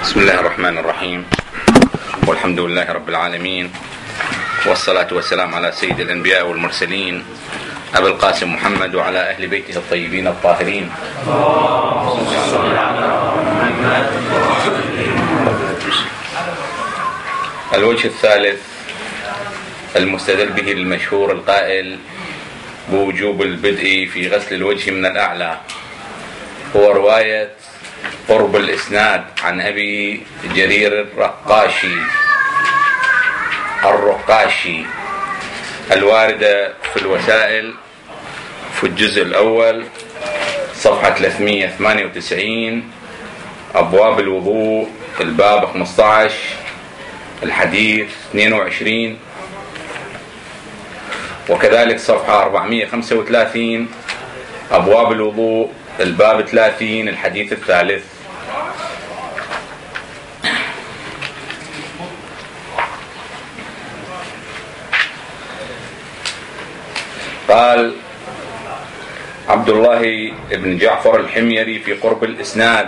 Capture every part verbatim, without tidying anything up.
بسم الله الرحمن الرحيم، والحمد لله رب العالمين، والصلاة والسلام على سيد الأنبياء والمرسلين أبي القاسم محمد وعلى أهل بيته الطيبين الطاهرين. الوجه الثالث المستدل به المشهور القائل بوجوب البدء في غسل الوجه من الأعلى هو رواية قرب الإسناد عن أبي جرير الرقاشي الرقاشي الواردة في الوسائل في الجزء الأول صفحة ثلاثمئة وثمانية وتسعين أبواب الوضوء الباب خمسة عشر الحديث اثنين وعشرين، وكذلك صفحة أربعمئة وخمسة وثلاثين أبواب الوضوء الباب ثلاثين الحديث الثالث. قال عبد الله بن جعفر الحميري في قرب الإسناد: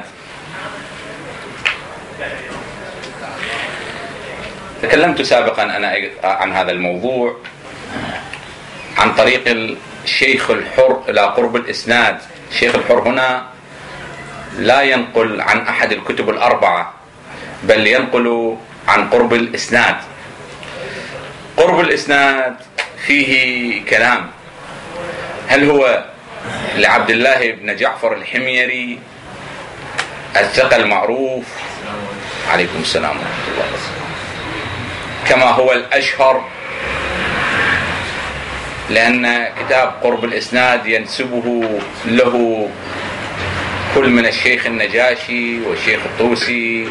تكلمت سابقا أنا عن هذا الموضوع عن طريق الشيخ الحر إلى قرب الإسناد. الشيخ الحر هنا لا ينقل عن أحد الكتب الأربعة، بل ينقل عن قرب الإسناد. قرب الإسناد فيه كلام، هل هو لعبد الله بن جعفر الحميري الثقة المعروف عليكم السلام ورحمة الله كما هو الأشهر، لأن كتاب قرب الإسناد ينسبه له كل من الشيخ النجاشي والشيخ الطوسي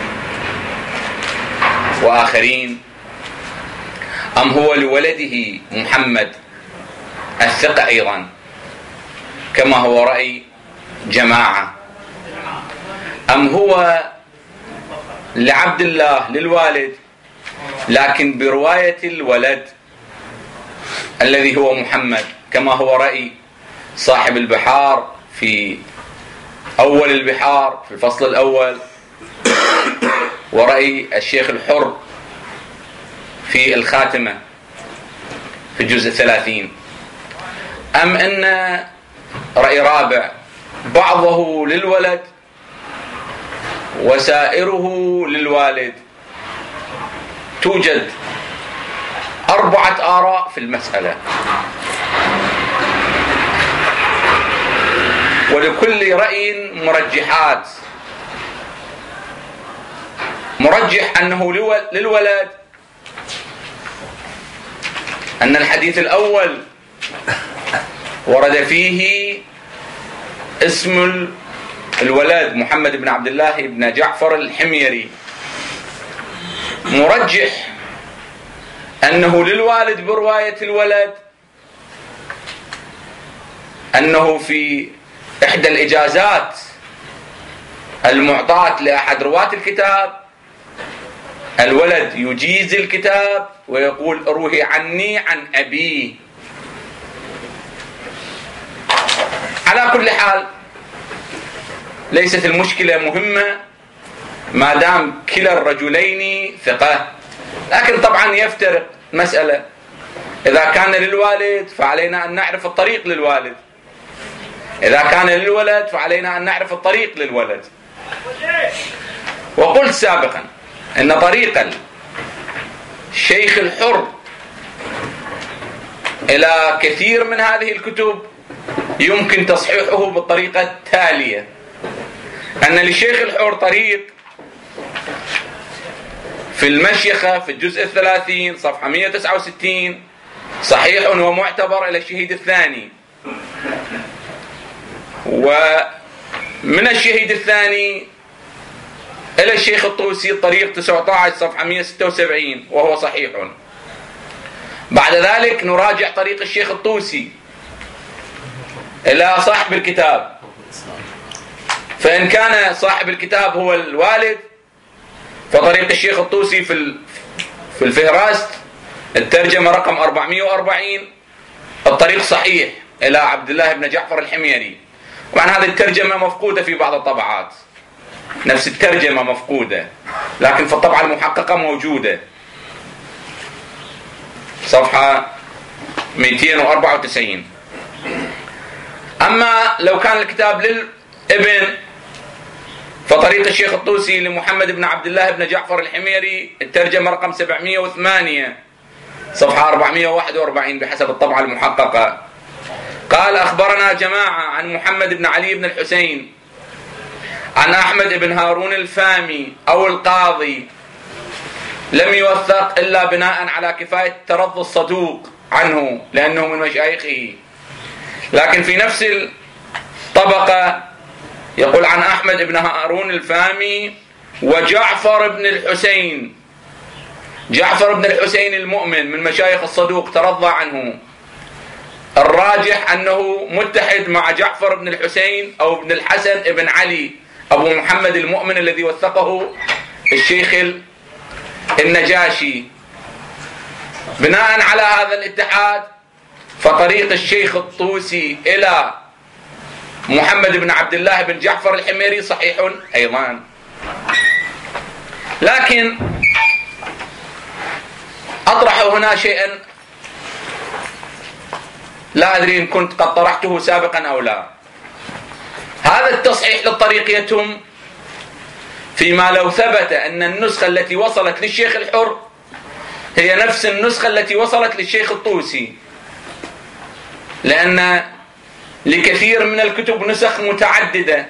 وآخرين، أم هو لولده محمد الثقة أيضا كما هو رأي جماعة، أم هو لعبد الله للوالد لكن برواية الولد الذي هو محمد كما هو رأي صاحب البحار في أول البحار في الفصل الأول، ورأي الشيخ الحر في الخاتمة في الجزء الثلاثين، أم أن رأي رابع بعضه للولد وسائره للوالد؟ توجد أربعة آراء في المسألة، ولكل رأي مرجحات. مرجح أنه للولد، أن الحديث الأول ورد فيه اسم الولد محمد بن عبد الله بن جعفر الحميري. مرجح أنه للوالد برواية الولد، أنه في إحدى الإجازات المعطاة لأحد رواة الكتاب الولد يجيز الكتاب ويقول روي عني عن أبيه. على كل حال ليست المشكلة مهمة ما دام كلا الرجلين ثقة، لكن طبعا يفترق مسألة. إذا كان للوالد فعلينا أن نعرف الطريق للوالد، إذا كان للولد فعلينا أن نعرف الطريق للولد. وقلت سابقا أن طريق الشيخ الحر إلى كثير من هذه الكتب يمكن تصحيحه بالطريقة التالية: أن للشيخ الحر طريق في المشيخة في الجزء الثلاثين صفحة مئة وتسعة وستين صحيح ومعتبر إلى الشهيد الثاني، ومن الشهيد الثاني إلى الشيخ الطوسي الطريق تسعة عشر صفحة مئة وستة وسبعين وهو صحيح. بعد ذلك نراجع طريق الشيخ الطوسي إلى صاحب الكتاب، فإن كان صاحب الكتاب هو الوالد فطريق الشيخ الطوسي في في الفهرست الترجمة رقم أربعمئة وأربعين الطريق صحيح إلى عبد الله بن جعفر الحميري. وعن هذه الترجمة مفقودة في بعض الطبعات، نفس الترجمة مفقودة، لكن في الطبعة المحققة موجودة، صفحة مئتين وأربعة وتسعين. أما لو كان الكتاب للابن فطريق الشيخ الطوسي لمحمد بن عبد الله بن جعفر الحميري، الترجمة رقم سبعمئة وثمانية صفحة أربعمئة وواحد وأربعين بحسب الطبعة المحققة. قال: أخبرنا جماعة عن محمد بن علي بن الحسين عن أحمد بن هارون الفامي أو القاضي، لم يوثق إلا بناء على كفاية ترضي الصدوق عنه لأنه من مشايخه، لكن في نفس الطبقة يقول عن أحمد بن هارون الفامي وجعفر بن الحسين. جعفر بن الحسين المؤمن من مشايخ الصدوق ترضى عنه. الراجح أنه متحد مع جعفر بن الحسين أو بن الحسن بن علي أبو محمد المؤمن الذي وثقه الشيخ النجاشي. بناء على هذا الاتحاد فطريق الشيخ الطوسي إلى محمد بن عبد الله بن جعفر الحميري صحيح أيضا. لكن أطرح هنا شيئا لا أدري إن كنت قد طرحته سابقا أو لا. هذا التصحيح للطريق يتم فيما لو ثبت أن النسخة التي وصلت للشيخ الحر هي نفس النسخة التي وصلت للشيخ الطوسي، لأن لكثير من الكتب نسخ متعددة،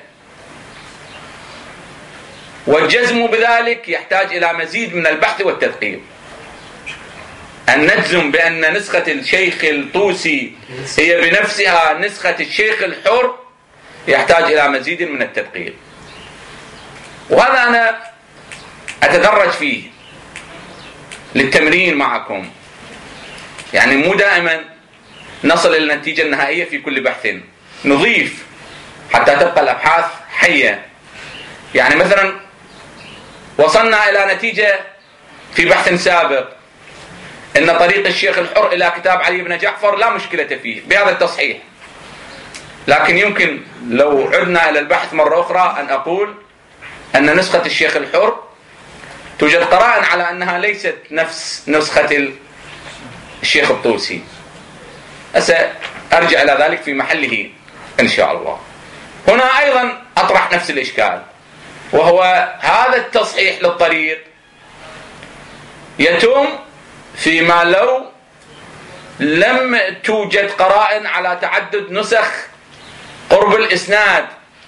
والجزم بذلك يحتاج إلى مزيد من البحث والتدقيق. أن نجزم بأن نسخة الشيخ الطوسي هي بنفسها نسخة الشيخ الحر يحتاج إلى مزيد من التدقيق، وهذا أنا أتدرج فيه للتمرين معكم. يعني مو دائما نصل إلى النتيجة النهائية في كل بحث، نضيف حتى تبقى الأبحاث حية. يعني مثلا وصلنا إلى نتيجة في بحث سابق إن طريق الشيخ الحر إلى كتاب علي بن جعفر لا مشكلة فيه بهذا التصحيح، لكن يمكن لو عدنا إلى البحث مرة أخرى أن أقول أن نسخة الشيخ الحر توجد قرائن على أنها ليست نفس نسخة الشيخ الطوسي. سأرجع إلى ذلك في محله إن شاء الله. هنا أيضا أطرح نفس الإشكال، وهو هذا التصحيح للطريق يتم فيما لو لم توجد قرائن على تعدد نسخ قرب الإسناد،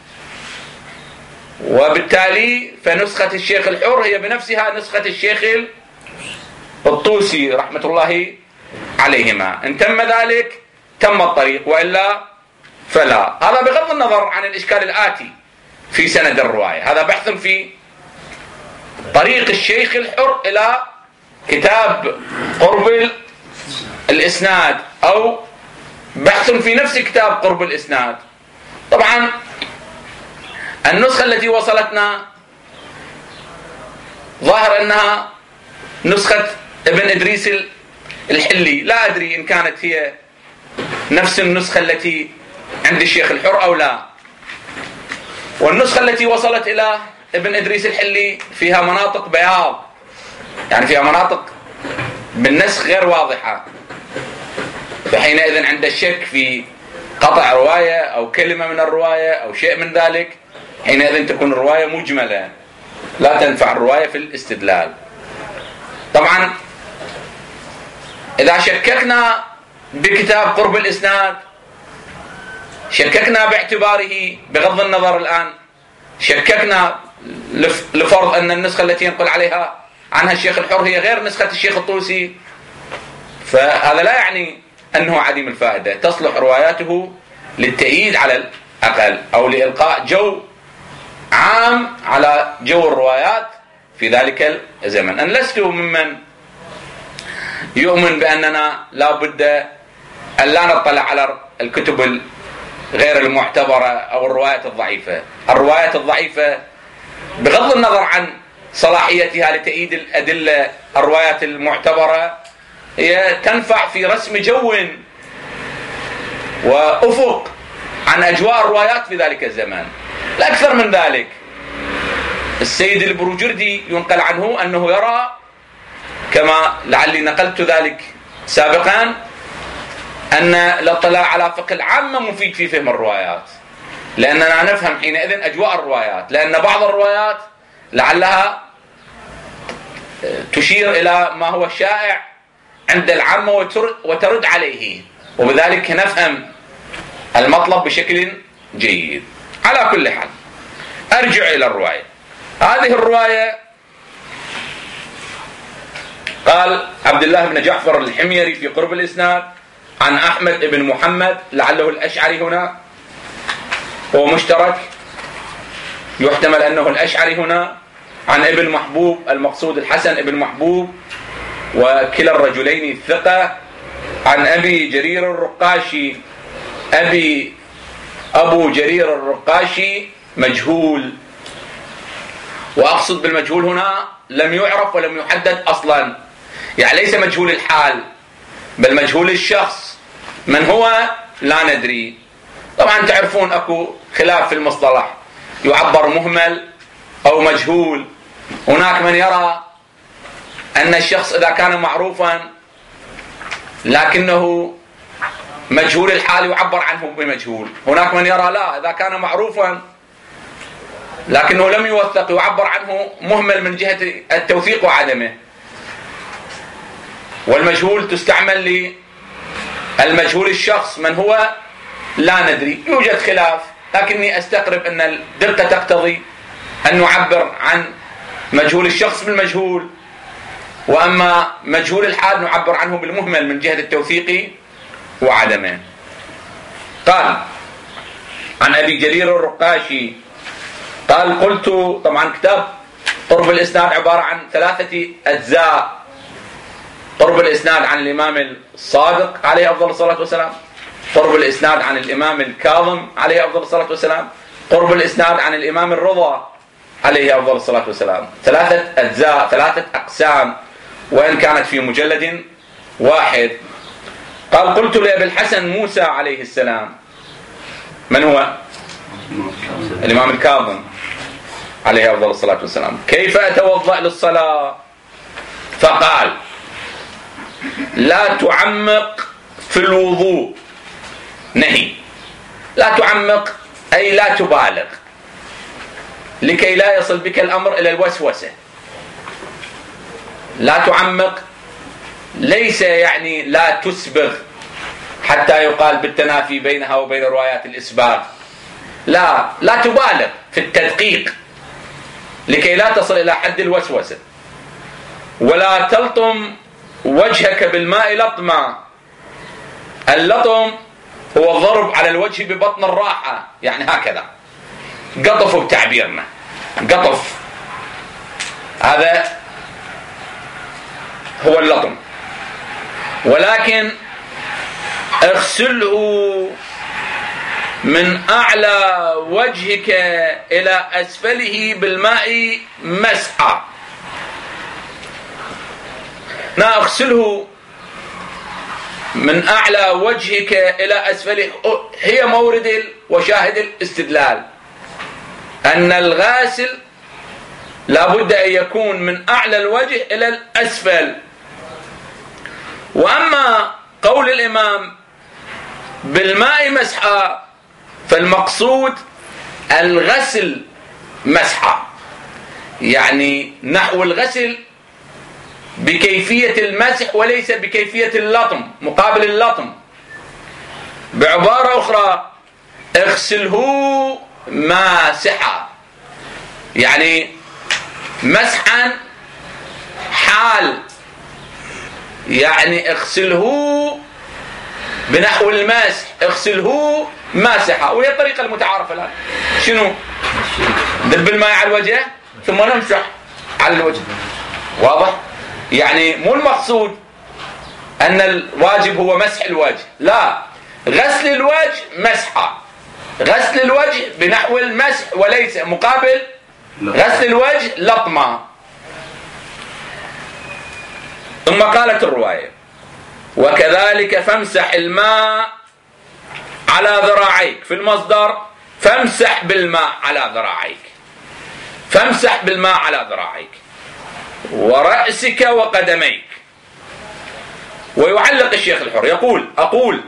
وبالتالي فنسخة الشيخ الحر هي بنفسها نسخة الشيخ الطوسي رحمة الله عليهما. إن تم ذلك تم الطريق، وإلا فلا. هذا بغض النظر عن الإشكال الآتي في سند الرواية. هذا بحث في طريق الشيخ الحر إلى كتاب قرب الإسناد، أو بحث في نفس كتاب قرب الإسناد. طبعا النسخة التي وصلتنا ظاهر أنها نسخة ابن إدريس الحلي، لا أدري إن كانت هي نفس النسخة التي عند الشيخ الحر أو لا. والنسخة التي وصلت إلى ابن إدريس الحلي فيها مناطق بياض، يعني فيها مناطق بالنسخ غير واضحة، فحينئذ عند الشك في قطع رواية أو كلمة من الرواية أو شيء من ذلك، حينئذ تكون الرواية مجملة لا تنفع الرواية في الاستدلال. طبعا إذا شككنا بكتاب قرب الإسناد، شككنا باعتباره بغض النظر الآن، شككنا لفرض أن النسخة التي ينقل عليها عنها الشيخ الحر هي غير نسخة الشيخ الطوسي، فهذا لا يعني أنه عديم الفائدة. تصلح رواياته للتأييد على الأقل، أو لإلقاء جو عام على جو الروايات في ذلك الزمن. أن لست ممن يؤمن بأننا لا بد أن لا نطلع على الكتب غير المعتبرة أو الروايات الضعيفة. الروايات الضعيفة بغض النظر عن صلاحيتها لتأييد الأدلة، الروايات المعتبرة هي تنفع في رسم جو وأفق عن أجواء الروايات في ذلك الزمان، لا أكثر من ذلك. السيد البروجردي ينقل عنه أنه يرى، كما لعلي نقلت ذلك سابقا، أن الاطلاع على فقه العامة مفيد في فهم الروايات، لأننا نفهم حينئذ أجواء الروايات، لأن بعض الروايات لعلها تشير إلى ما هو شائع عند العامة وترد عليه، وبذلك نفهم المطلب بشكل جيد. على كل حال أرجع إلى الرواية. هذه الرواية قال عبد الله بن جعفر الحميري في قرب الإسناد عن أحمد بن محمد، لعله الأشعري هنا هو مشترك، يحتمل أنه الأشعري هنا، عن ابن محبوب، المقصود الحسن ابن محبوب، وكلا الرجلين ثقة، عن أبي جرير الرقاشي. أبي أبو جرير الرقاشي مجهول، وأقصد بالمجهول هنا لم يعرف ولم يحدد أصلا، يعني ليس مجهول الحال بل مجهول الشخص، من هو لا ندري. طبعا تعرفون أكو خلاف في المصطلح، يعبر مهمل أو مجهول. هناك من يرى أن الشخص إذا كان معروفا لكنه مجهول الحال يعبر عنه بمجهول، هناك من يرى لا، إذا كان معروفا لكنه لم يوثق يعبر عنه مهمل من جهة التوثيق وعدمه. والمجهول تستعمل للمجهول الشخص من هو لا ندري. يوجد خلاف، لكني أستقرب أن الدقة تقتضي أن نعبر عن مجهول الشخص بالمجهول، وأما مجهول الحال نعبر عنه بالمهمل من جهة التوثيق وعدمه. قال عن أبي جرير الرقاشي قال قلت، طبعا كتاب قرب الإسناد عبارة عن ثلاثة أجزاء: قرب الإسناد عن الإمام الصادق عليه أفضل الصلاة والسلام، قرب الإسناد عن الإمام الكاظم عليه أفضل الصلاة والسلام، قرب الإسناد عن الإمام الرضا عليه أفضل الصلاة والسلام. ثلاثة أجزاء، ثلاثة أقسام، وإن كانت في مجلد واحد. قال قلت لأبي الحسن موسى عليه السلام، من هو؟ الإمام الكاظم عليه أفضل الصلاة والسلام، كيف أتوضأ للصلاة؟ فقال لا تعمق في الوضوء، نهي، لا تعمق أي لا تبالغ، لكي لا يصل بك الأمر إلى الوسوسة. لا تعمق ليس يعني لا تسبغ حتى يقال بالتنافي بينها وبين روايات الإسباغ، لا، لا تبالغ في التدقيق لكي لا تصل إلى حد الوسوسة. ولا تلطم وجهك بالماء لطما، اللطم هو الضرب على الوجه ببطن الراحة، يعني هكذا، قطف بتعبيرنا، قطف، هذا هو اللطم. ولكن اغسله من أعلى وجهك إلى أسفله بالماء مسحا. نا اغسله من أعلى وجهك إلى أسفله، هي مورد وشاهد الاستدلال أن الغاسل لابد أن يكون من أعلى الوجه إلى الأسفل. وأما قول الإمام بالماء مسحا فالمقصود الغسل مسحا، يعني نحو الغسل بكيفية المسح وليس بكيفية اللطم، مقابل اللطم. بعبارة أخرى اغسله ماسحا، يعني مسحا حال، يعني اغسله بنحو المسح، اغسله ماسحا، وهي الطريقة المتعارفة الآن. شنو؟ ندب الماء على الوجه ثم نمسح على الوجه، واضح؟ يعني مو المقصود أن الواجب هو مسح الوجه، لا، غسل الوجه مسحا، غسل الوجه بنحو المسح وليس مقابل غسل الوجه لطما. ثم قالت الرواية وكذلك فامسح الماء على ذراعيك، في المصدر فامسح بالماء على ذراعيك، فامسح بالماء على ذراعيك ورأسك وقدميك. ويعلق الشيخ الحر يقول أقول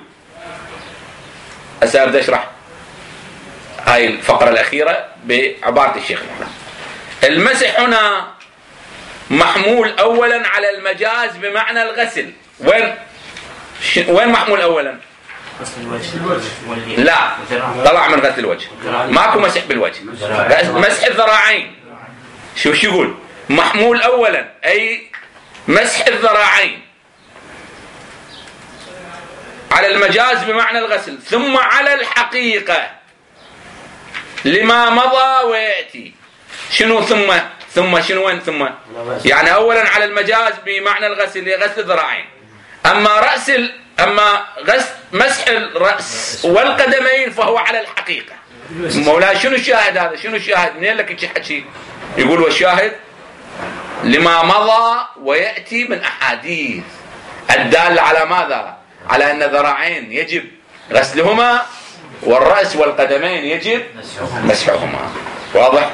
أسأل أشرح هاي الفقرة الأخيرة بعبارة الشيخ الحر. المسح هنا محمول أولا على المجاز بمعنى الغسل. وين وين محمول أولا؟ لا، طلع من غسل الوجه، ماكو مسح بالوجه، مسح الذراعين. شو شو يقول؟ محمول أولا أي مسح الذراعين على المجاز بمعنى الغسل، ثم على الحقيقة لما مضى ويأتي. شنو ثم؟ ثم شنو وين ثم؟ يعني أولا على المجاز بمعنى الغسل غسل الذراعين، أما رأس ال... أما غسل مسح الرأس والقدمين فهو على الحقيقة. مولاي شنو الشاهد هذا؟ شنو الشاهد؟ منين لك حكي؟ يقول والشاهد لما مضى ويأتي من أحاديث الدالة على ماذا؟ على أن الذراعين يجب غسلهما والرأس والقدمين يجب مسحهما. واضح؟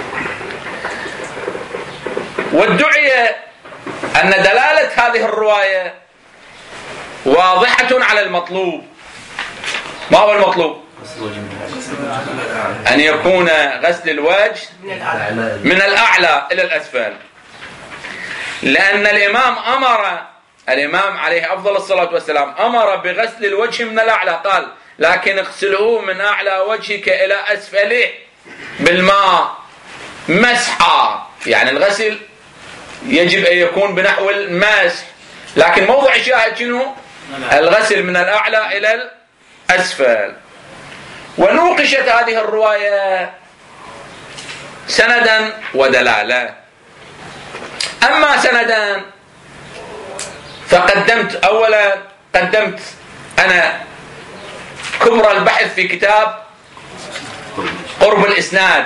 وادعي أن دلالة هذه الرواية واضحة على المطلوب. ما هو المطلوب؟ أن يكون غسل الوجه من الأعلى إلى الأسفل، لأن الإمام أمر الإمام عليه أفضل الصلاة والسلام أمر بغسل الوجه من الأعلى، قال لكن اغسله من أعلى وجهك إلى أسفله بالماء مسحا. يعني الغسل يجب أن يكون بنحو المسح، لكن موضع الشاهد شنو؟ الغسل من الأعلى إلى الأسفل. ونوقشت هذه الرواية سندا ودلالة. أما سندا فقدمت أولا قدمت أنا كبرى البحث في كتاب قرب الإسناد،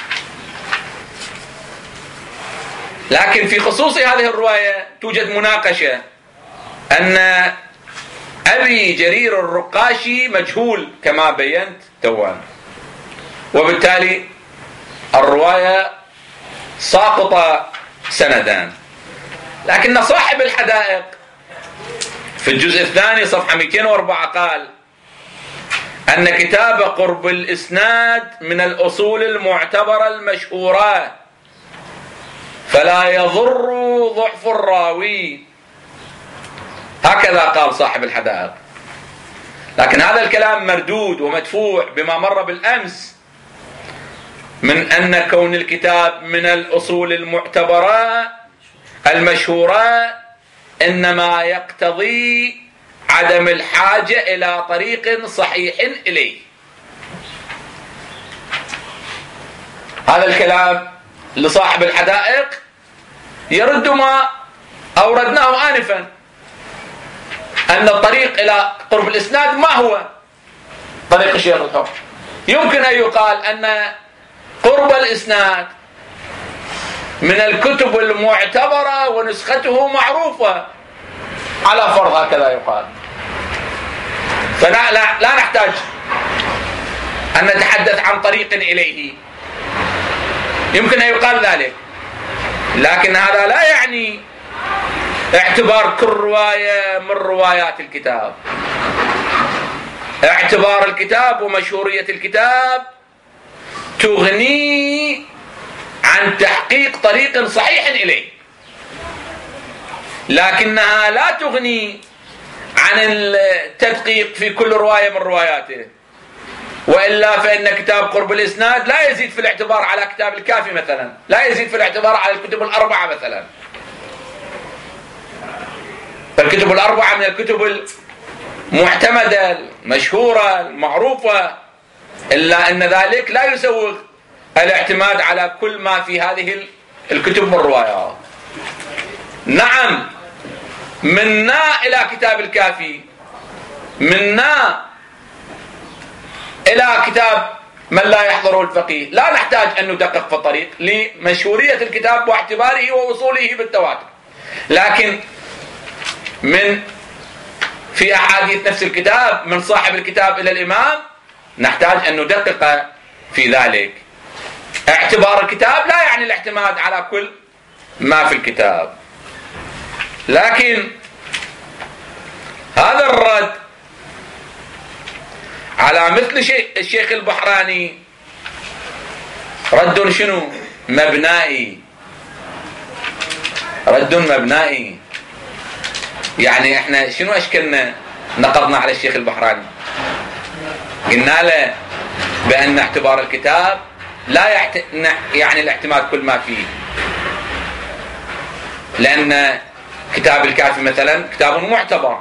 لكن في خصوص هذه الرواية توجد مناقشة أن أبي جرير الرقاشي مجهول كما بينت توان، وبالتالي الرواية ساقطة سندان. لكن صاحب الحدائق في الجزء الثاني صفحة مئتين وأربعة قال أن كتاب قرب الإسناد من الأصول المعتبرة المشهورة، فلا يضر ضعف الراوي. هكذا قال صاحب الحدائق. لكن هذا الكلام مردود ومدفوع بما مر بالأمس من أن كون الكتاب من الأصول المعتبرة المشهورة إنما يقتضي عدم الحاجة إلى طريق صحيح إليه. هذا الكلام لصاحب الحدائق يرد ما أوردناه آنفا، أن الطريق إلى قرب الإسناد ما هو طريق الشيخ الحر. يمكن أن يقال أن قرب الإسناد من الكتب المعتبرة ونسخته معروفة على فرض، هكذا يقال، فلا لا, لا نحتاج أن نتحدث عن طريق إليه. يمكن أن يقال ذلك، لكن هذا لا يعني اعتبار كل رواية من روايات الكتاب. اعتبار الكتاب ومشهورية الكتاب تغني عن تحقيق طريق صحيح إليه، لكنها لا تغني عن التدقيق في كل رواية من رواياته. وإلا فإن كتاب قرب الإسناد لا يزيد في الاعتبار على كتاب الكافي مثلا، لا يزيد في الاعتبار على الكتب الأربعة مثلا. فالكتب الأربعة من الكتب المعتمدة المشهورة المعروفة، إلا أن ذلك لا يسوغ الاعتماد على كل ما في هذه الكتب من الروايات. نعم، منا إلى كتاب الكافي، منا إلى كتاب من لا يحضره الفقيه، لا نحتاج أن ندقق في الطريق لمشهورية الكتاب واعتباره ووصوله بالتواتر. لكن من في أحاديث نفس الكتاب من صاحب الكتاب إلى الإمام نحتاج أن ندقق في ذلك. اعتبار الكتاب لا يعني الاعتماد على كل ما في الكتاب. لكن هذا الرد على مثل الشيخ البحراني رد شنو؟ مبنائي، رد مبنائي. يعني احنا شنو اشكلنا نقضنا على الشيخ البحراني؟ قلنا له بأن اعتبار الكتاب لا يحت... يعني الاعتماد كل ما فيه، لأن كتاب الكافي مثلا كتاب معتبر،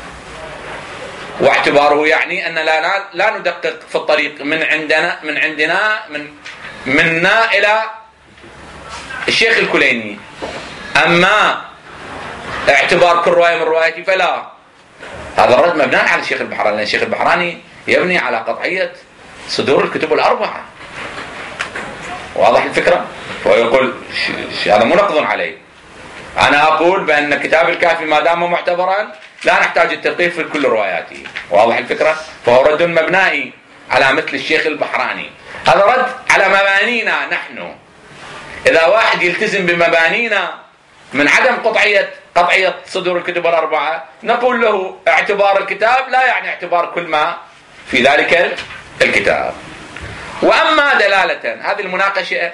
واعتباره يعني أن لا لا ندقق في الطريق من عندنا من عندنا من منا إلى الشيخ الكليني. أما اعتبار كل رواية من روايتي فلا. هذا الرد مبنى على الشيخ البحراني، لأن الشيخ البحراني يبني على قطعية صدور الكتب الأربعة. واضح الفكرة؟ ويقول هذا مو نقض عليه. أنا أقول بأن كتاب الكافي ما دام معتبرا لا نحتاج التدقيق في كل رواياته. واضح الفكرة؟ فهو رد مبنائي على مثل الشيخ البحراني. هذا رد على مبانينا نحن. إذا واحد يلتزم بمبانينا من عدم قطعية قطعية صدور الكتب الأربعة نقول له اعتبار الكتاب لا يعني اعتبار كل ما في ذلك الكتاب. وأما دلالة، هذه المناقشة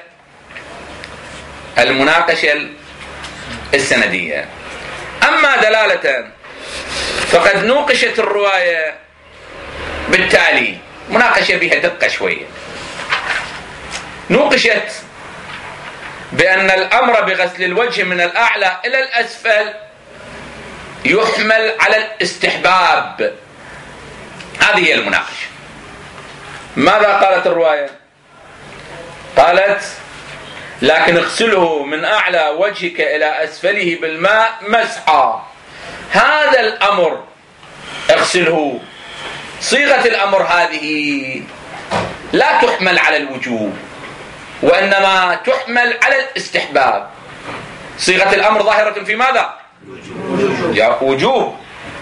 المناقشة السندية. أما دلالة فقد نوقشت الرواية بالتالي، مناقشة بها دقة شوية. نوقشت بأن الأمر بغسل الوجه من الأعلى إلى الأسفل يحمل على الاستحباب. هذه هي المناقشة. ماذا قالت الرواية؟ قالت: لكن اغسله من أعلى وجهك إلى أسفله بالماء مسحا. هذا الأمر اغسله، صيغة الأمر هذه لا تحمل على الوجوب، وإنما تحمل على الاستحباب. صيغة الأمر ظاهرة في ماذا؟ وجوب. وجوب.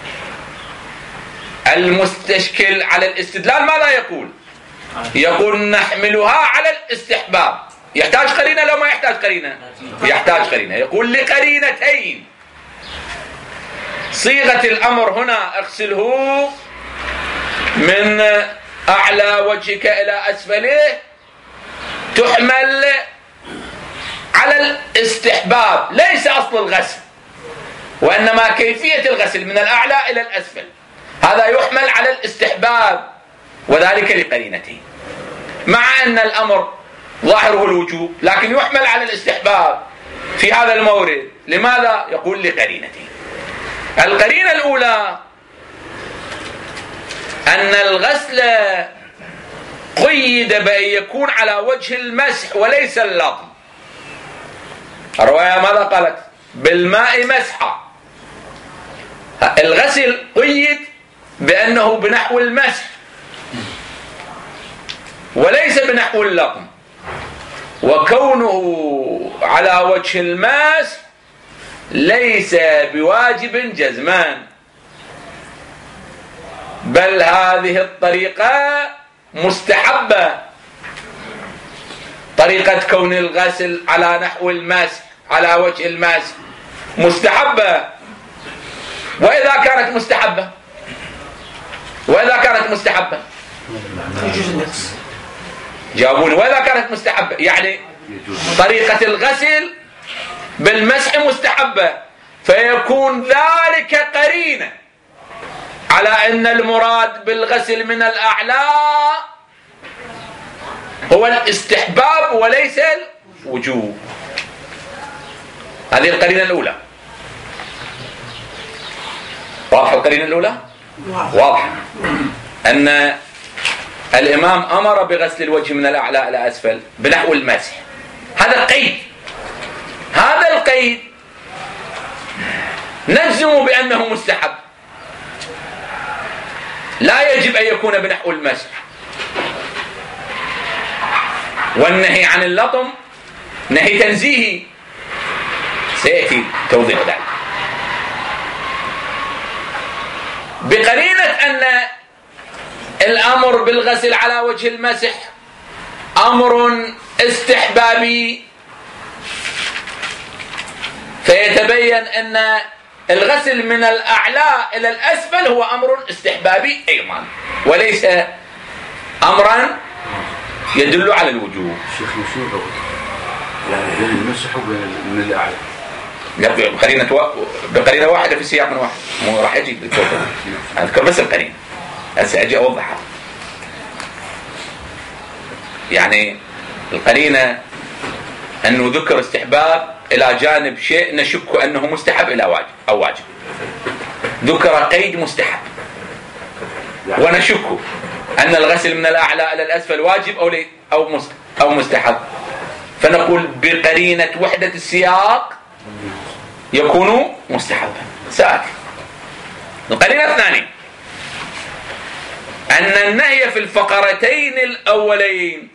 المستشكل على الاستدلال ماذا يقول؟ يقول نحملها على الاستحباب. يحتاج قرينة لو ما يحتاج قرينة؟ يحتاج قرينة. يقول لقرينتين. صيغة الأمر هنا اغسله من أعلى وجهك إلى أسفله تحمل على الاستحباب، ليس أصل الغسل، وإنما كيفية الغسل من الأعلى إلى الأسفل. هذا يحمل على الاستحباب، وذلك لقرينتين. مع أن الأمر ظاهره الوجوب لكن يحمل على الاستحباب في هذا المورد. لماذا؟ يقول لقرينتين. القرينة الأولى أن الغسل قيد بأن يكون على وجه المسح وليس اللطم. الرواية ماذا قالت؟ بالماء مسحا. الغسل قيد بأنه بنحو المسح وليس بنحو اللطم، وكونه على وجه المسح ليس بواجب جزمان، بل هذه الطريقة مستحبة، طريقة كون الغسل على نحو المسح على وجه المسح مستحبة. وإذا كانت مستحبة وإذا كانت مستحبة جاوبوني. وإذا كانت مستحبة يعني طريقة الغسل بالمسح مستحبة، فيكون ذلك قرينة على أن المراد بالغسل من الأعلى هو الاستحباب وليس الوجوب. هذه القرينة الأولى. واضح القرينة الأولى؟ واضح أن الإمام أمر بغسل الوجه من الأعلى إلى أسفل بنحو المسح. هذا القيد، هذا القيد نجزم بأنه مستحب، لا يجب أن يكون بنحو المسح. والنهي عن اللطم نهي تنزيهي، سيأتي توضيح ذلك. بقرينة أن الأمر بالغسل على وجه المسح أمر استحبابي، فيتبين أن الغسل من الأعلى إلى الأسفل هو أمر استحبابي أيضا وليس أمرا يدل على الوجوب. شيخ مشهور يعني بين المسح وبين من الأعلى بقرينة بقرينة واحدة في سياق واحد، مو راح يجي أذكر بس القرينة، هسه أجي أوضحها. يعني القرينة أنه ذكر استحباب إلى جانب شيء نشك أنه مستحب إلى واجب أو واجب، ذكر قيد مستحب ونشك أن الغسل من الأعلى إلى الأسفل واجب أو لي أو أو مستحب، فنقول بقرينة وحدة السياق يكون مستحبا. سأكل القرينة الثانية أن النهي في الفقرتين الأولين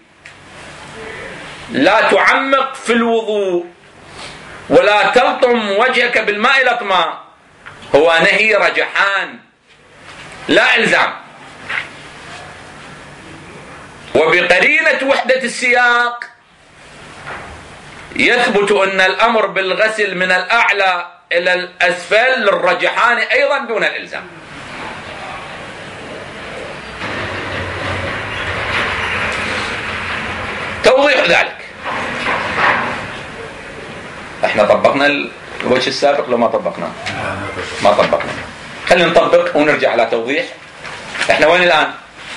لا تعمق في الوضوء ولا تلطم وجهك بالماء لطما هو نهي رجحان لا إلزام، وبقرينة وحدة السياق يثبت أن الأمر بالغسل من الأعلى إلى الأسفل للرجحان أيضا دون الإلزام. توضيح ذلك، احنا طبقنا الوجه السابق لو ما طبقنا ما طبقنا خلينا نطبق ونرجع على توضيح. احنا وين الآن؟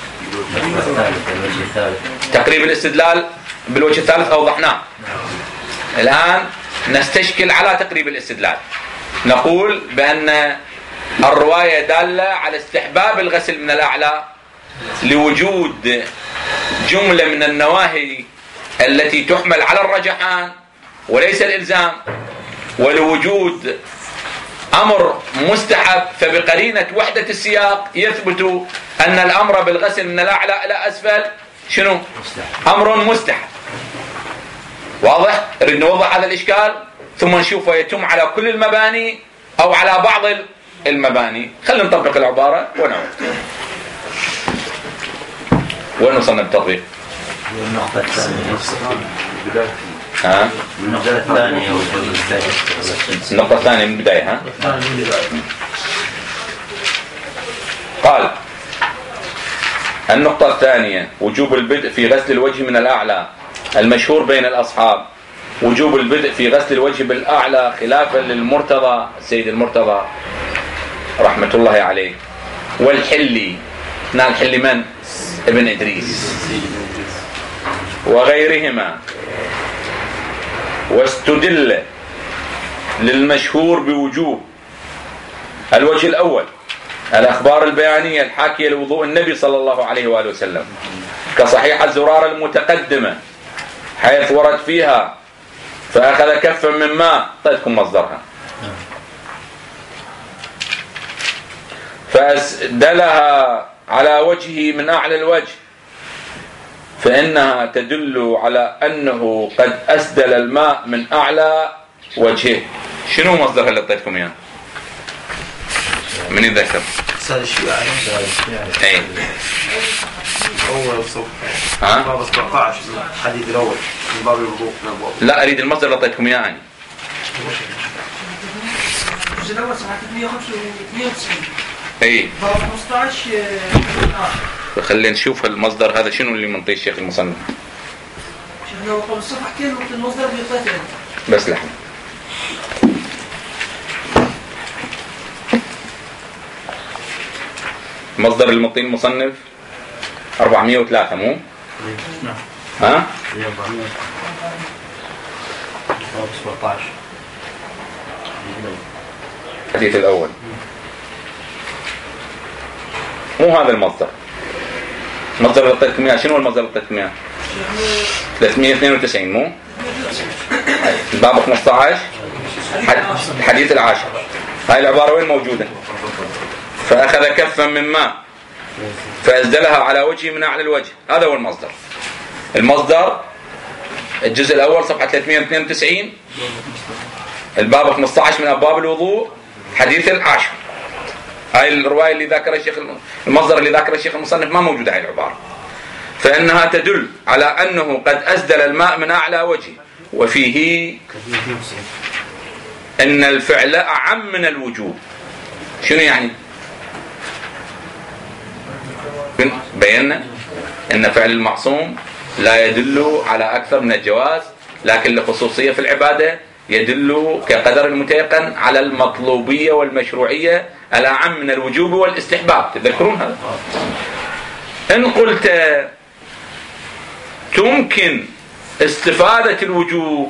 تقريب الاستدلال بالوجه الثالث أوضحناه، الآن نستشكل على تقريب الاستدلال. نقول بأن الرواية دالة على استحباب الغسل من الأعلى لوجود جملة من النواهي التي تحمل على الرجحان وليس الإلزام، ولوجود أمر مستحب، فبقرينة وحدة السياق يثبت أن الأمر بالغسل من الأعلى إلى أسفل شنو؟ أمر مستحب. واضح؟ نريد نوضح هذا الإشكال ثم نشوفه يتم على كل المباني أو على بعض المباني. خلينا نطبق العبارة ونعود. وين وصلنا بالتطبيق؟ النقطة الثانية ها؟ النقطة الثانية النقطة الثانية من البداية. ها؟ قال النقطة الثانية وجوب البدء في غسل الوجه من الأعلى. المشهور بين الأصحاب وجوب البدء في غسل الوجه بالأعلى خلافا للمرتضى السيد المرتضى رحمة الله عليه والحلي نال الحلي من؟ ابن إدريس وغيرهما، واستدل للمشهور بوجوب الوجه الأول الأخبار البيانية الحاكية لوضوء النبي صلى الله عليه وآله وسلم كصحيح الزرار المتقدمة حيث ورد فيها فأخذ كفا من ماء، طيبكم مصدرها، فأسدلها على وجهه من أعلى الوجه، فإنها تدل على أنه قد أسدل الماء من أعلى وجهه. شنو مصدرها اللي اعطيتكم اياه؟ من يتذكر؟ سال الشيعي اي اول صف ها باب سبعة عشر الحديث الاول من باب الوضوء. لا اريد المصدر اللي اعطيتكم اياه يعني. الجزء الاول صفحه ثلاثمئة وخمسة وتسعين اي باب خمسة عشر. خلينا نشوف المصدر هذا شنو اللي منطيه الشيخ المصنف. شيخنا وقبل الصفحتين وقت المصدر بيعطيك بس لحظه. مصدر المطي المصنف أربعمئة وثلاثة مو؟ نعم. ها؟ أربعمئة. باب سبعة عشر. الحديث الأول. مو هذا المصدر. مصدر التكمية شنو المصدر التكمية؟ ثلاثمئة واثنين وتسعين مو؟ الباب خمسة عشر الحديث العاشر. هاي العبارة وين موجودة؟ فأخذ كفا من ماء فأسدلها على وجهه من أعلى الوجه. هذا هو المصدر. المصدر الجزء الأول صفحة ثلاثمئة واثنين وتسعين الباب خمسة عشر من أبواب الوضوء حديث العاشر. هاي الرواية اللي ذكر الشيخ المصدر اللي ذكر الشيخ المصنف ما موجودة هاي العبارة. فإنها تدل على أنه قد أسدل الماء من أعلى وجهه، وفيه أن الفعل أعم من الوجوب. شنو يعني؟ بينا أن فعل المعصوم لا يدل على أكثر من الجواز، لكن لخصوصية في العبادة يدل كقدر المتيقن على المطلوبية والمشروعية الأعم من الوجوب والاستحباب. تذكرون هذا؟ إن قلت تمكن استفادة الوجوب،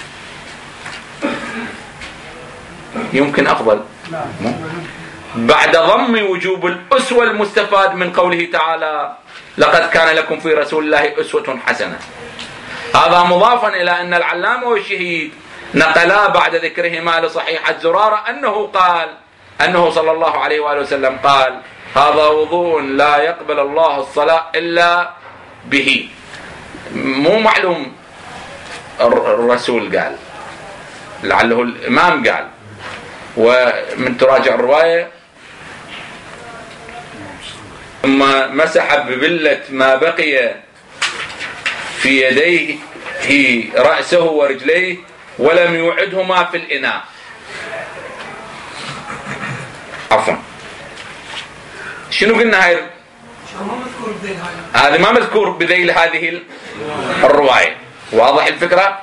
يمكن أفضل بعد ضم وجوب الأسوة المستفاد من قوله تعالى لقد كان لكم في رسول الله أسوة حسنة. هذا مضافا إلى أن العلامة والشهيد نقلا بعد ذكرهما لصحيحة زرارة أنه قال أنه صلى الله عليه وآله وسلم قال هذا وضوء لا يقبل الله الصلاة إلا به. مو معلوم الرسول قال، لعله الإمام قال. ومن تراجع الرواية ثم مسح ببلة ما بقي في يديه رأسه ورجليه ولم يوعدهما في الإناء. عفوا، شنو قلنا هاي؟ هذا ما مذكور بذيل هذه الرواية. واضح الفكرة؟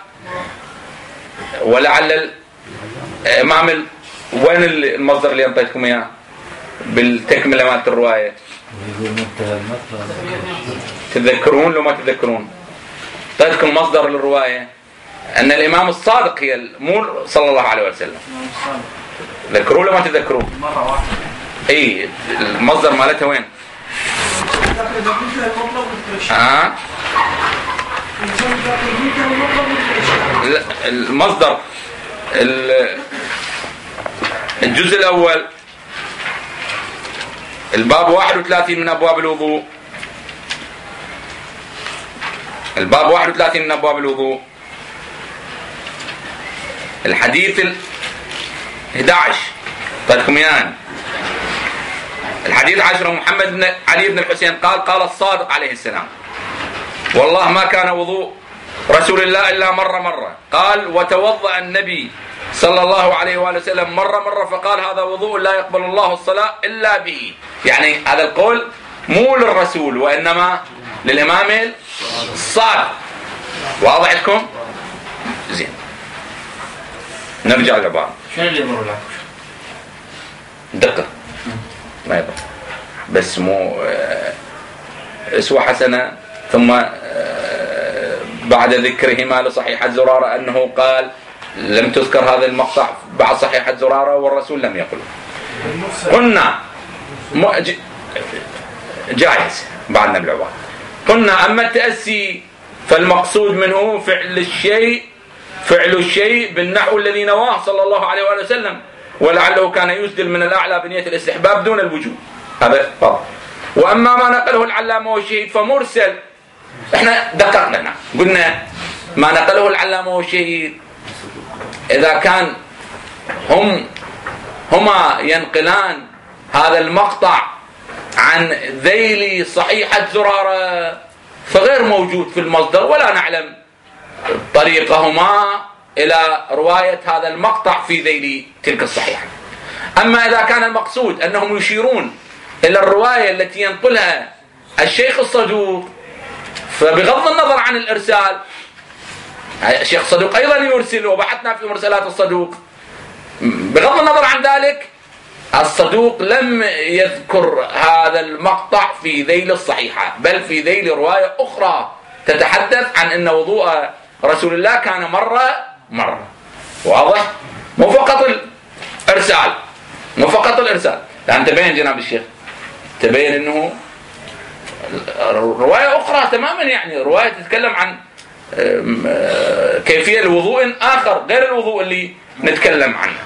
ولعل الإمام وين المصدر اللي انطيتكم اياه بالتكملة مالت الرواية؟ تذكرون لو ما تذكرون؟ انطيتكم مصدر الرواية أن الإمام الصادق هي مو صلى الله عليه وسلم. تذكرون لو ما تذكرون؟ مرة واحدة. اي المصدر مالتها وين؟ ها؟ المصدر الجزء الأول الباب واحد وثلاثين من أبواب الوضوء. الباب واحد وثلاثين من أبواب الوضوء الحديث الأحد عشر. طيبكم يعني الحديث عشرة محمد بن علي بن الحسين قال قال الصادق عليه السلام والله ما كان وضوء رسول الله إلا مرة مرة. قال وتوضأ النبي صلى الله عليه وآله وسلم مرة مرة فقال هذا وضوء لا يقبل الله الصلاة إلا به. يعني هذا القول مو للرسول وإنما للإمام الصادق. واضح لكم؟ زين، نرجع لبعض. شنو اللي يمر لك؟ دقة ما يضر، بس مو أسوة حسنة. ثم بعد ذكرهما لصحيحة زرارة أنه قال لم تذكر هذا المقطع بعد صحيحة زرارة والرسول لم يقل. قلنا جائز بعدنا بالعبارة. قلنا أما التأسي فالمقصود منه فعل الشيء فعل الشيء بالنحو الذي نواه صلى الله عليه وآله وسلم، ولعله كان يسدل من الأعلى بنية الاستحباب دون الوجوب. هذا طبعا. وأما ما نقله العلامة والشهيد فمرسل. احنا دققنا هنا قلنا ما نقله العلامة والشهيد إذا كان هم هما ينقلان هذا المقطع عن ذيل صحيحة زرارة فغير موجود في المصدر، ولا نعلم طريقهما إلى رواية هذا المقطع في ذيل تلك الصحيحة. أما إذا كان المقصود أنهم يشيرون إلى الرواية التي ينقلها الشيخ الصدوق فبغض النظر عن الإرسال، الشيخ الصدوق أيضا يرسل وبحثنا في مرسلات الصدوق، بغض النظر عن ذلك الصدوق لم يذكر هذا المقطع في ذيل الصحيحة، بل في ذيل رواية أخرى تتحدث عن أن وضوء رسول الله كان مرة مرة. واضح؟ مو فقط الإرسال مو فقط الإرسال لأن تبين جناب الشيخ تبين أنه رواية أخرى تماما، يعني رواية تتكلم عن كيفية الوضوء آخر غير الوضوء اللي نتكلم عنه.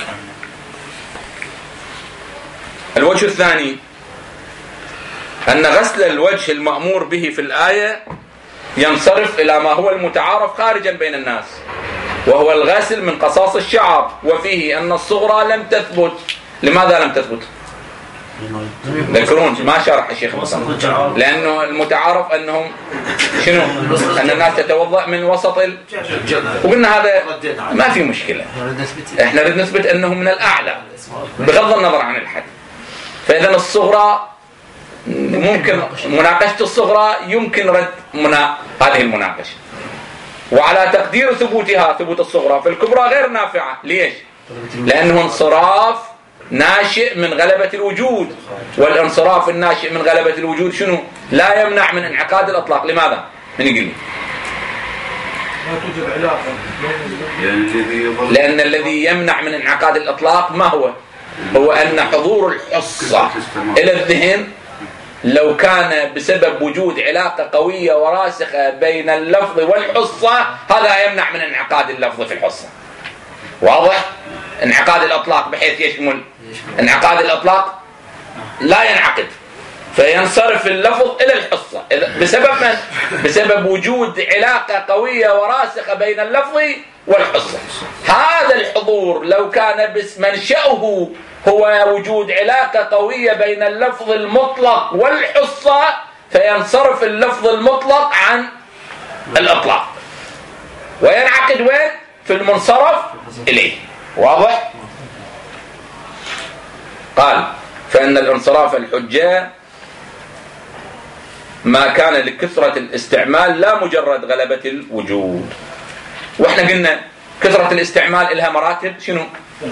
الوجه الثاني أن غسل الوجه المأمور به في الآية ينصرف إلى ما هو المتعارف خارجا بين الناس، وهو الغسل من قصاص الشعر، وفيه أن الصغرى لم تثبت. لماذا لم تثبت؟ ذكرون ما شرح الشيخ المصنف، لأنه المتعارف أنهم شنو؟ أن الناس تتوضأ من وسط ال... وقلنا هذا ما في مشكلة، احنا نريد نثبت أنهم من الأعلى بغض النظر عن الحد. فإذا الصغرى ممكن مناقشة الصغرى يمكن رد منا... هذه المناقشة، وعلى تقدير ثبوتها ثبوت الصغرى في الكبرى غير نافعة. ليش؟ لأنه انصراف ناشئ من غلبة الوجود، والانصراف الناشئ من غلبة الوجود شنو؟ لا يمنع من انعقاد الأطلاق. لماذا؟ من يقول لي؟ لأن الذي يمنع من انعقاد الأطلاق ما هو؟ هو أن حضور الحصة إلى الذهن لو كان بسبب وجود علاقة قوية وراسخة بين اللفظ والحصة، هذا يمنع من انعقاد اللفظ في الحصة. واضح؟ انعقاد الأطلاق بحيث يشمل انعقاد الأطلاق لا ينعقد، فينصرف اللفظ إلى الحصة بسبب من؟ بسبب وجود علاقة قوية وراسخة بين اللفظ والحصة. هذا الحضور لو كان بس منشأه هو وجود علاقة قوية بين اللفظ المطلق والحصة، فينصرف اللفظ المطلق عن الأطلاق وينعقد وين؟ في المنصرف إليه. واضح؟ قال فإن الانصراف الحجة ما كان لكثرة الاستعمال لا مجرد غلبة الوجود. واحنا قلنا كثرة الاستعمال لها مراتب شنو؟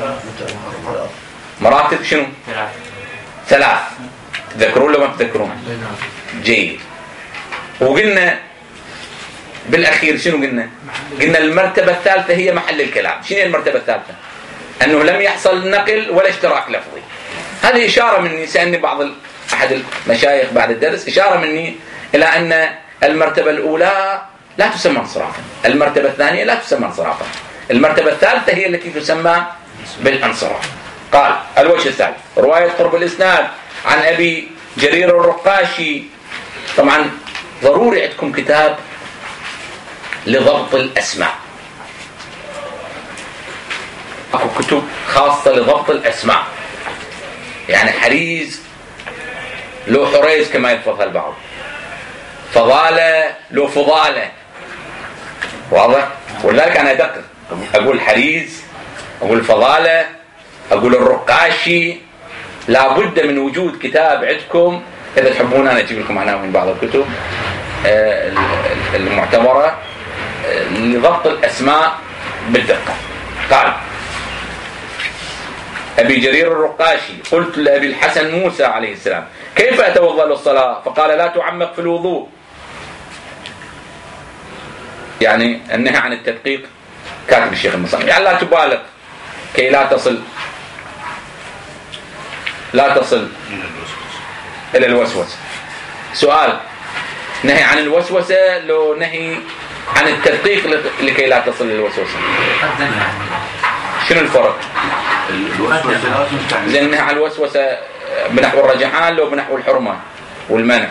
مراتب شنو؟ ثلاث. تذكرون لو ما تذكرون؟ جيد. وقلنا بالأخير شنو قلنا؟ قلنا المرتبة الثالثة هي محل الكلام. شنو هي المرتبة الثالثة؟ أنه لم يحصل نقل ولا اشتراك لفظي. هذه إشارة مني، سألني بعض أحد المشايخ بعد الدرس إشارة مني إلى أن المرتبة الأولى لا تسمى انصرافا، المرتبة الثانية لا تسمى انصرافا، المرتبة الثالثة هي التي تسمى بالانصراف. قال الوجه الثالث رواية قرب الإسناد عن أبي جرير الرقاشي. طبعا ضروري عندكم كتاب لضبط الأسماء، أكو كتب خاصة لضبط الأسماء، يعني حريز لو حريز كما يلفظها البعض، فضالة لو فضالة. واضح؟ ولذلك أنا أدقق، أقول حريز، أقول فضالة، أقول الرقاشي. لابد من وجود كتاب عندكم، إذا تحبون أنا أجيب لكم عناوين بعض الكتب المعتبرة لضبط الأسماء بالدقة. قال أبي جرير الرقاشي قلت لأبي الحسن موسى عليه السلام كيف أتوضأ للصلاة؟ فقال لا تعمق في الوضوء، يعني النهي عن التدقيق كاتب الشيخ المصنف، يعني لا تبالغ كي لا تصل لا تصل إلى الوسوسة. سؤال: نهي عن الوسوسة لو نهي عن التدقيق لكي لا تصل إلى الوسوسة؟ شنو الفرق؟ زين النهي عن الوسوسة بنحو الرجحان لو بنحو الحرمة والمنع؟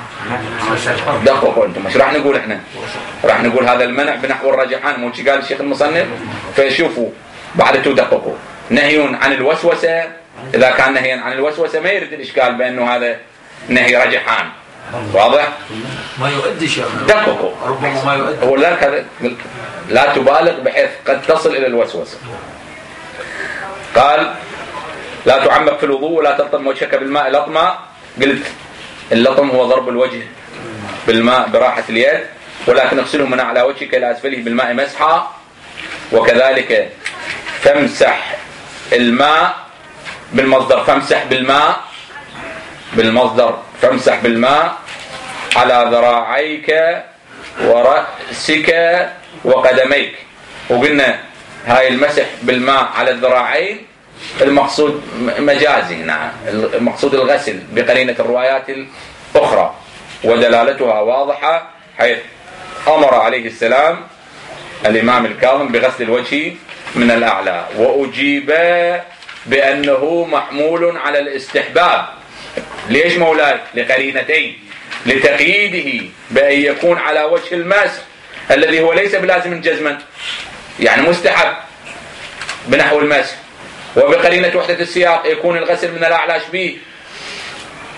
دققوا انتم. مش راح نقول احنا، راح نقول هذا المنع بنحو الرجحان، مو شي قال الشيخ المصنف. فيشوفوا بعد تدققوا. نهي عن الوسوسة اذا كان نهيا عن الوسوسة ما يرد الاشكال بانه هذا نهي رجحان. واضح؟ ما يؤدي شيء. دققوا. ربما ما يؤدي. هو لا لا تبالغ بحيث قد تصل الى الوسوسة. قال لا تعمق في الوضوء ولا تلطم وجهك بالماء لطما. قلت اللطم هو ضرب الوجه بالماء براحة اليد، ولكن اغسله من على وجهك إلى أسفله بالماء مسحا. وكذلك فامسح الماء بالمصدر فامسح بالماء بالمصدر فامسح بالماء على ذراعيك ورأسك وقدميك. وقلنا هاي المسح بالماء على الذراعين المقصود مجازي، نعم، المقصود الغسل بقرينة الروايات الأخرى، ودلالتها واضحة، حيث أمر عليه السلام الإمام الكاظم بغسل الوجه من الأعلى، وأجيب بأنه محمول على الاستحباب. ليش مولاي؟ لقرينتين: لتقييده بأن يكون على وجه المسح الذي هو ليس بلازم جزما، يعني مستحب بنحو المسح، وبقرينة وحدة السياق يكون الغسل من الأعلى شبيه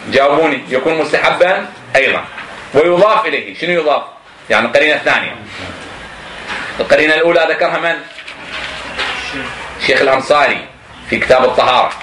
جاوبوني. يكون مستحبا أيضا. ويضاف إليه. شنو يضاف؟ يعني القرينة الثانية. القرينة الأولى ذكرها من؟ الشيخ الأنصاري في كتاب الطهارة.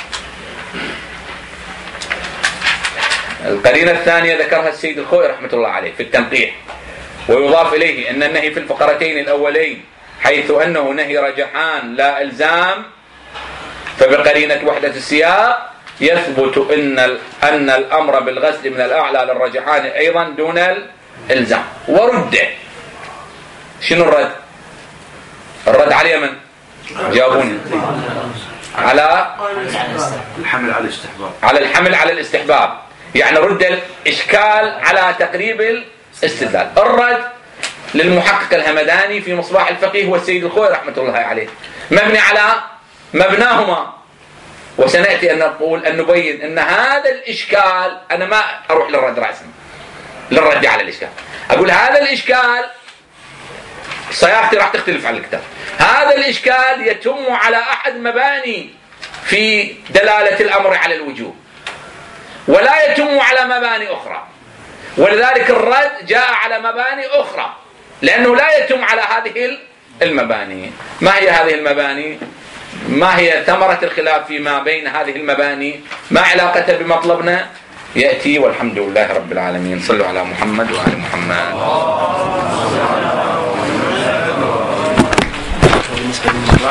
القرينة الثانية ذكرها السيد الخوئي رحمة الله عليه في التنقيح. ويضاف إليه أن النهي في الفقرتين الأولين حيث أنه نهي رجحان لا إلزام، فبقرينة وحدة السياق يثبت أن أن الأمر بالغسل من الأعلى للرجحان أيضا دون الإلزام. ورد. شنو الرد؟ الرد على من؟ جاوبوني. على الحمل على الاستحباب. على الحمل على الاستحباب، يعني رد الإشكال على تقريب الاستدلال. الرد للمحقق الهمداني في مصباح الفقيه والسيد الخوئي رحمة الله عليه مبني على مبناهما. وسنأتي أن نقول أن نبين أن هذا الإشكال، أنا ما أروح للرد رأسا للرد على الإشكال، أقول هذا الإشكال صياغتي راح تختلف عن الكتاب. هذا الإشكال يتم على أحد مباني في دلالة الأمر على الوجوب، ولا يتم على مباني أخرى، ولذلك الرد جاء على مباني أخرى لأنه لا يتم على هذه المباني. ما هي هذه المباني؟ ما هي ثمرة الخلاف فيما بين هذه المباني؟ ما علاقتها بمطلبنا؟ يأتي. والحمد لله رب العالمين. صلوا على محمد وآل محمد.